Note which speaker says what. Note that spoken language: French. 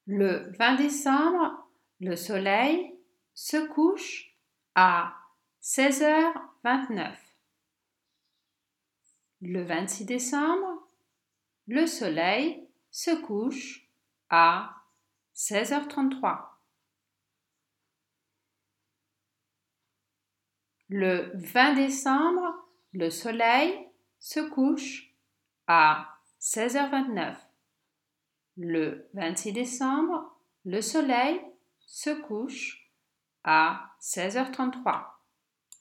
Speaker 1: Le 20 décembre, le soleil se couche à 16h29. Le 26 décembre, le soleil se couche à 16h33. Le 20 décembre, le soleil se couche à 16h29. Le 26 décembre, le soleil se couche à 16h33.